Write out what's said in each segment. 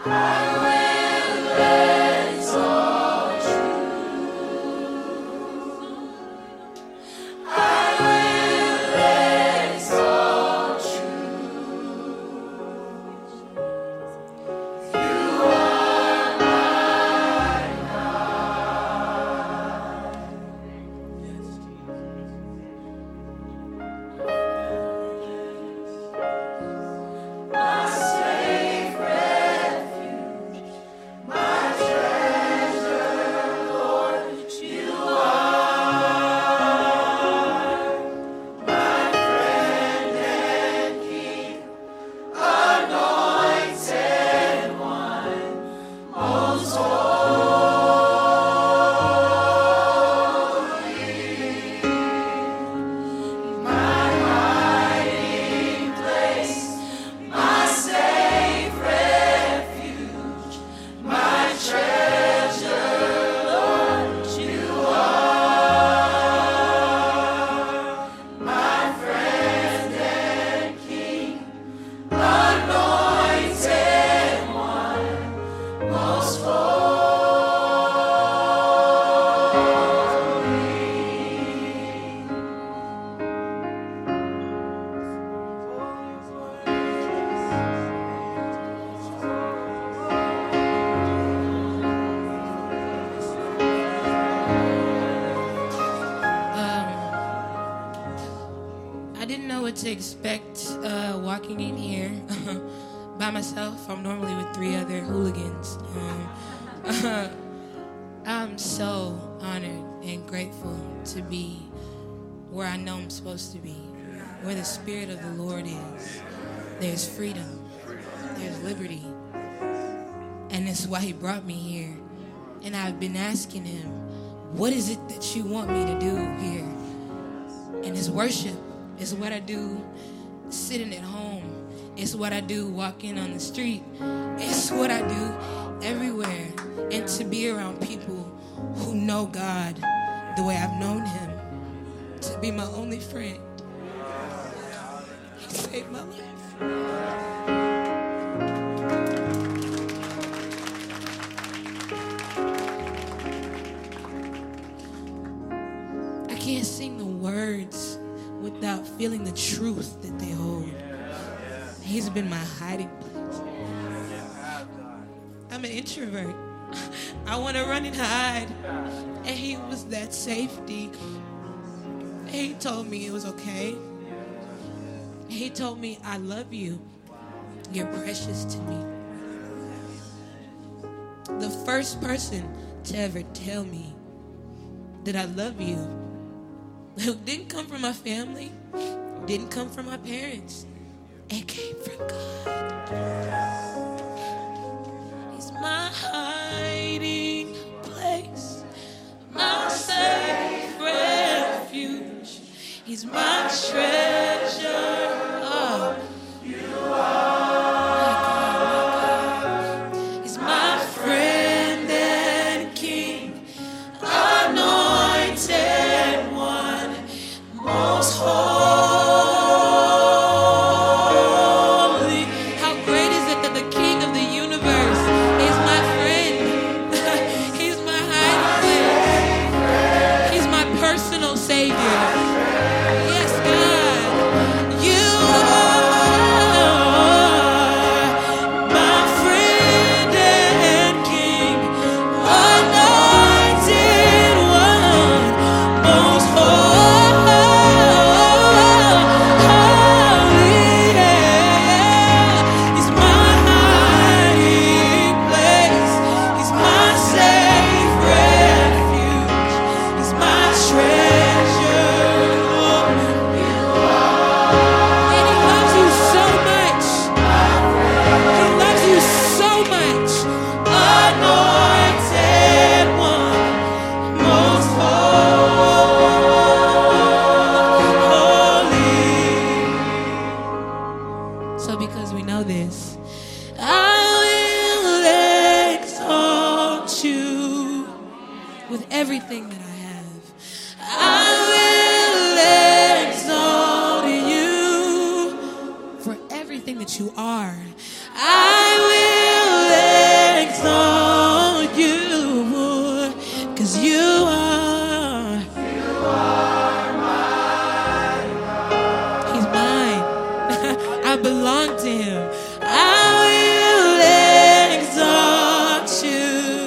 To expect walking in here by myself. I'm normally with 3 other hooligans. I'm so honored and grateful to be where I know I'm supposed to be, where the Spirit of the Lord is. There's freedom, there's liberty, and that's why he brought me here. And I've been asking him, what is it that you want me to do here? And it's worship. It's what I do sitting at home. It's what I do walking on the street. It's what I do everywhere. And to be around people who know God the way I've known him, to be my only friend. He saved my life. I can't sing the words without feeling the truth that they hold. He's been my hiding place. I'm an introvert. I want to run and hide. And he was that safety. He told me it was okay. He told me, I love you. You're precious to me. The first person to ever tell me that I love you, who didn't come from my family, didn't come from my parents. It came from God. He's my hiding place, my safe refuge. He's my treasure. Oh, you are. He's my friend and king, anointed one, most holy. How great is it that the King of the universe is my friend? He's my hiding place. He's my personal savior. Yes, God. You are my friend and king, anointed one, most holy. He's my hiding place. He's my safe refuge. He's my treasure. And he loves you so much. He loves you so much. Anointed one, most holy. So because we know this, I will exalt you with everything that I have. I will exalt you for everything that you are. I will exalt you, 'cause you are mine. He's mine. I belong to him. I will exalt you.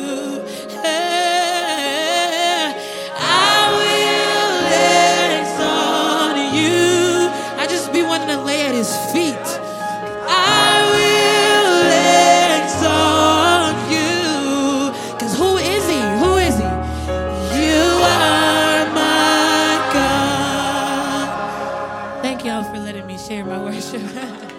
I will exalt you. I just be wanting to lay at his feet. I will exalt you. 'Cause who is he? Who is he? You are my God. Thank y'all for letting me share my worship.